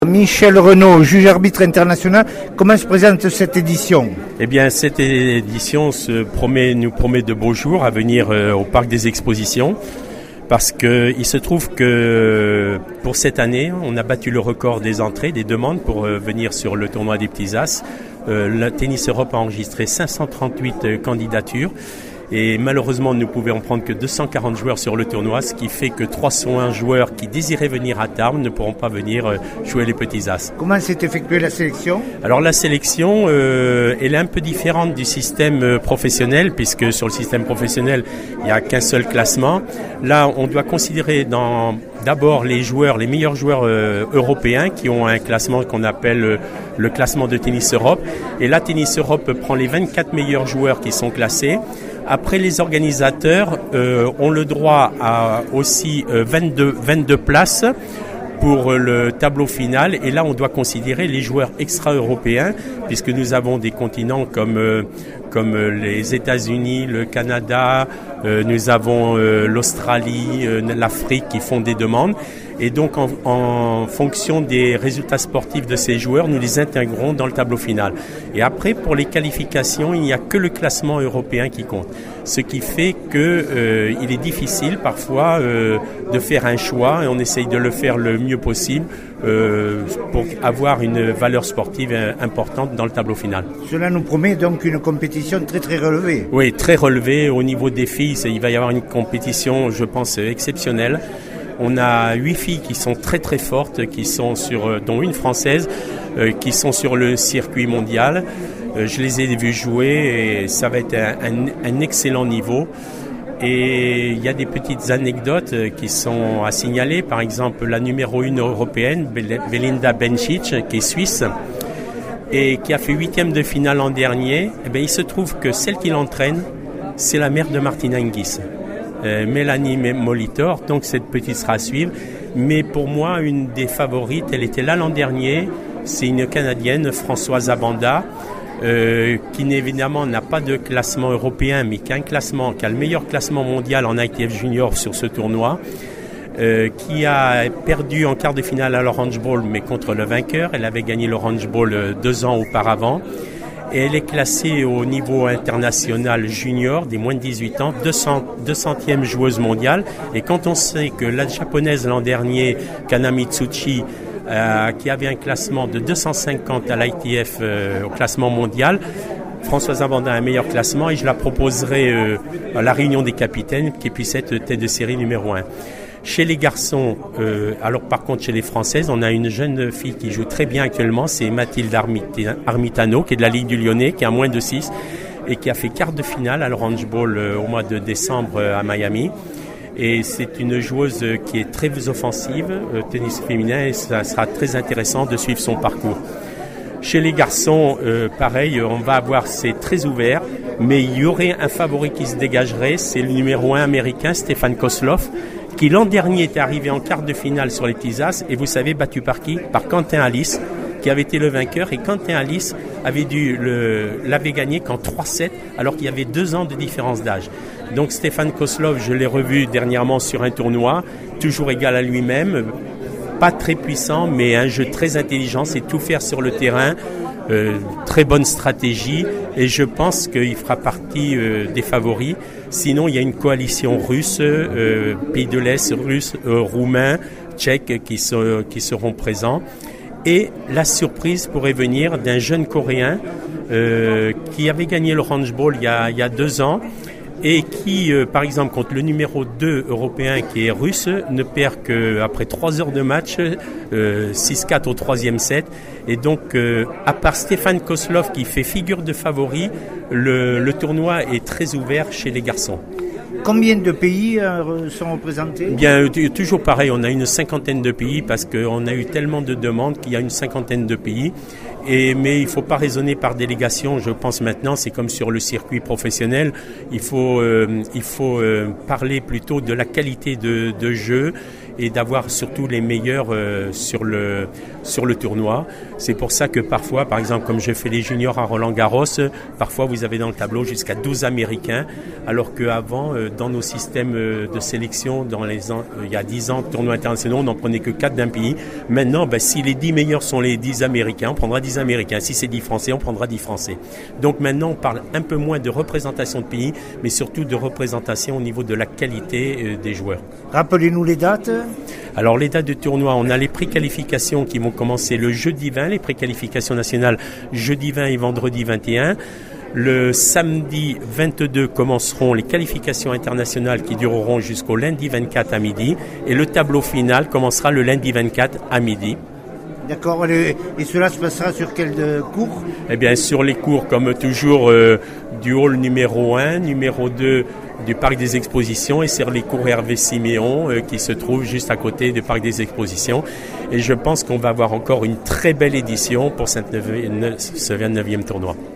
Michel Renaud, juge arbitre international, comment se présente cette édition? Eh bien, cette édition nous promet de beaux jours à venir au Parc des Expositions, parce que il se trouve que pour cette année, on a battu le record des entrées, des demandes pour venir sur le tournoi des Petits As. Le Tennis Europe a enregistré 538 candidatures. Et malheureusement, nous ne pouvions prendre que 240 joueurs sur le tournoi, ce qui fait que 301 joueurs qui désiraient venir à Tarbes ne pourront pas venir jouer les Petits As. Comment s'est effectuée la sélection? Alors la sélection, elle est un peu différente du système professionnel, puisque sur le système professionnel, il n'y a qu'un seul classement. Là, on doit considérer d'abord les meilleurs joueurs européens qui ont un classement qu'on appelle le classement de Tennis Europe. Et là, Tennis Europe prend les 24 meilleurs joueurs qui sont classés. Après, les organisateurs ont le droit à aussi 22 places pour le tableau final. Et là, on doit considérer les joueurs extra-européens, puisque nous avons des continents comme les États-Unis, le Canada, nous avons l'Australie, l'Afrique qui font des demandes. Et donc, en fonction des résultats sportifs de ces joueurs, nous les intégrons dans le tableau final. Et après, pour les qualifications, il n'y a que le classement européen qui compte. Ce qui fait que il est difficile parfois de faire un choix, et on essaye de le faire le mieux possible pour avoir une valeur sportive importante dans le tableau final. Cela nous promet donc une compétition très très relevée. Oui, très relevée. Au niveau des filles, il va y avoir une compétition, je pense, exceptionnelle. On a 8 filles qui sont très très fortes, dont une française, qui sont sur le circuit mondial. Je les ai vues jouer et ça va être un excellent niveau. Et il y a des petites anecdotes qui sont à signaler. Par exemple, la numéro 1 européenne, Belinda Bencic, qui est suisse et qui a fait 8e de finale l'an dernier. Eh bien, il se trouve que celle qui l'entraîne, c'est la mère de Martina Hingis. Mélanie Molitor, donc cette petite sera à suivre. Mais pour moi, une des favorites, elle était là l'an dernier, c'est une Canadienne, Françoise Abanda, qui évidemment n'a pas de classement européen, mais qui a le meilleur classement mondial en ITF Junior sur ce tournoi, qui a perdu en quart de finale à l'Orange Bowl, mais contre le vainqueur. Elle avait gagné l'Orange Bowl 2 ans auparavant. Et elle est classée au niveau international junior des moins de 18 ans, 200e joueuse mondiale. Et quand on sait que la japonaise l'an dernier, Kana Mitsuchi, qui avait un classement de 250 à l'ITF au classement mondial, Françoise Abanda a un meilleur classement et je la proposerai à la réunion des capitaines qui puisse être tête de série numéro 1. Chez les garçons, alors par contre chez les Françaises, on a une jeune fille qui joue très bien actuellement, c'est Mathilde Armitano, qui est de la Ligue du Lyonnais, qui a moins de 6 et qui a fait quart de finale à l'Orange Bowl au mois de décembre à Miami. Et c'est une joueuse qui est très offensive, tennis féminin, et ça sera très intéressant de suivre son parcours. Chez les garçons, pareil, c'est très ouvert, mais il y aurait un favori qui se dégagerait, c'est le numéro 1 américain, Stefan Kozlov, qui l'an dernier était arrivé en quart de finale sur les Petits As, et vous savez, battu par qui? Par Quentin Alice, qui avait été le vainqueur, et Quentin Alice l'avait gagné qu'en 3-7, alors qu'il y avait 2 ans de différence d'âge. Donc Stefan Kozlov, je l'ai revu dernièrement sur un tournoi, toujours égal à lui-même, pas très puissant, mais un jeu très intelligent, c'est tout faire sur le terrain, très bonne stratégie, et je pense qu'il fera partie des favoris. Sinon, il y a une coalition russe, pays de l'Est, russe, roumain, tchèque qui seront présents. Et la surprise pourrait venir d'un jeune Coréen qui avait gagné l'Orange Bowl il y a 2 ans et qui, par exemple, contre le numéro 2 européen qui est russe, ne perd qu'après 3 heures de match, 6-4 au 3e set. Et donc, à part Stefan Kozlov qui fait figure de favori, le tournoi est très ouvert chez les garçons. Combien de pays sont représentés? Bien, toujours pareil, on a une 50aine de pays parce qu'on a eu tellement de demandes qu'il y a une 50aine de pays. Mais il ne faut pas raisonner par délégation, je pense maintenant, c'est comme sur le circuit professionnel, il faut parler plutôt de la qualité de jeu et d'avoir surtout les meilleurs sur le tournoi. C'est pour ça que parfois, par exemple, comme je fais les juniors à Roland-Garros, parfois vous avez dans le tableau jusqu'à 12 Américains, alors qu'avant, dans nos systèmes de sélection, il y a 10 ans, tournois internationaux, on n'en prenait que 4 d'un pays. Maintenant, si les 10 meilleurs sont les 10 Américains, on prendra 10 Américains. Si c'est 10 Français, on prendra 10 Français. Donc maintenant, on parle un peu moins de représentation de pays, mais surtout de représentation au niveau de la qualité des joueurs. Rappelez-nous les dates. Alors les dates de tournoi, on a les préqualifications qui vont commencer le jeudi 20, les préqualifications nationales jeudi 20 et vendredi 21. Le samedi 22 commenceront les qualifications internationales qui dureront jusqu'au lundi 24 à midi. Et le tableau final commencera le lundi 24 à midi. D'accord, et cela se passera sur quel cours? Eh bien, sur les cours, comme toujours, du hall numéro 1, numéro 2 du Parc des Expositions et sur les cours Hervé Siméon qui se trouvent juste à côté du Parc des Expositions. Et je pense qu'on va avoir encore une très belle édition pour ce 29e tournoi.